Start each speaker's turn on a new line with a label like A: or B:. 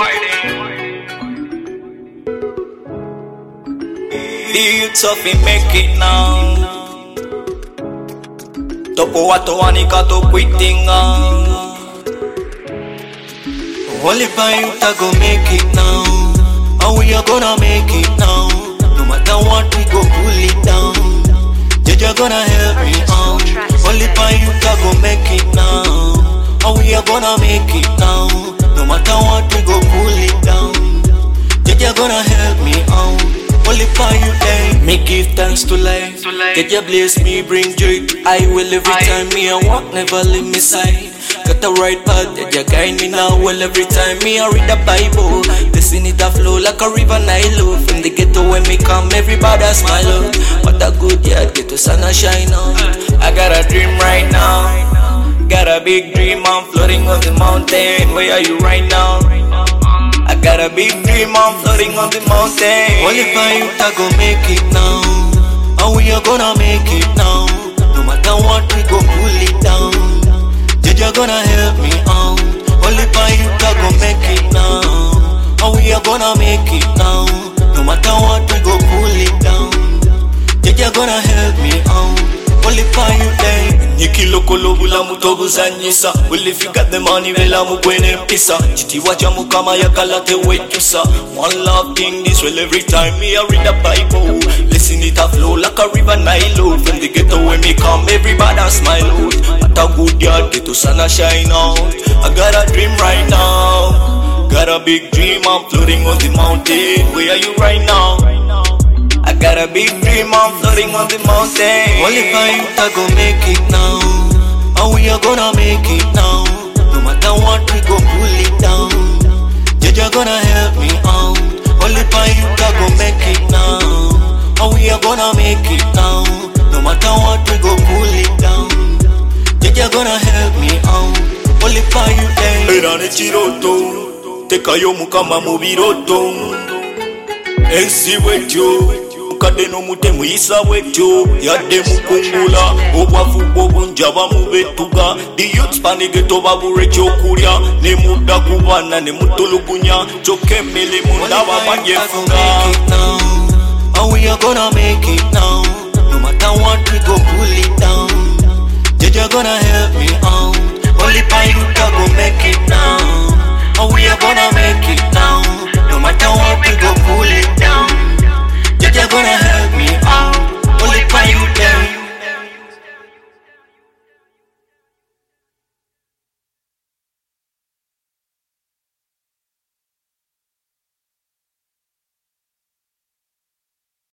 A: The youths of it make it now. Topo watu wanika to quitting now. Only by you to go make it now. And we are gonna make it now. No matter what we go pull it down. Jaja gonna help me out. Only by you to go make it now. And we are gonna make it now. No matter what we go pull it down. Jaja gonna help me out. Only for you day. Me give thanks to life. Jaja bless me, bring joy. I will every time me I walk, never leave me side. Got the right path, Jaja guide me now. Well every time me I read the Bible. Listen it a flow like a river Nile. From the ghetto when me come, everybody smile out. What a good yard, get to sun and shine out. I got a dream right now. Got a big dream, I'm floating on the mountain. Where are you right now? I got a big dream, I'm floating on the mountain. Only for you to go make it now. And we are gonna make it now. No matter what we go pull it down. Jaja gonna help me out. Only for you to go make it now. And we are gonna make it now. No matter what we go pull it down. Jaja gonna help me out. Only for you day. Nikilo kolobula mutogu zanyisa. Well if you got the money vela mukwene pisa. Chiti wacha mukama ya kalate wetusa. One love king this well every time me I read the Bible. Listen it a flow like a river Nile. From the ghetto when me come everybody smile out. What a good yard get to sun and shine out. I got a dream right now. Got a big dream I'm floating on the mountain. Where are you right now? I got a big dream, I'm floating on the mountain. Only for you to go make it now. And we are gonna make it now. No matter what we go pull it down. Jaja gonna help me out. Only for you to go make it now. And we are gonna make it now. No matter what we go pull it down. Jaja gonna help me out. Only for you day. Era ne chiroto. Tekayo mukama mubiroto. Ensi wetyo. Kade no mutemu isa wetyo. Yade mukungula. Obwafu bobunjaba mubetuga. The youths panigeto babure chokurya. Ne muda kubana ne mutulugunya. Chokemele mundaba majefunga. And we are gonna make it now. No matter what we go pull it down. Jaja gonna help me out.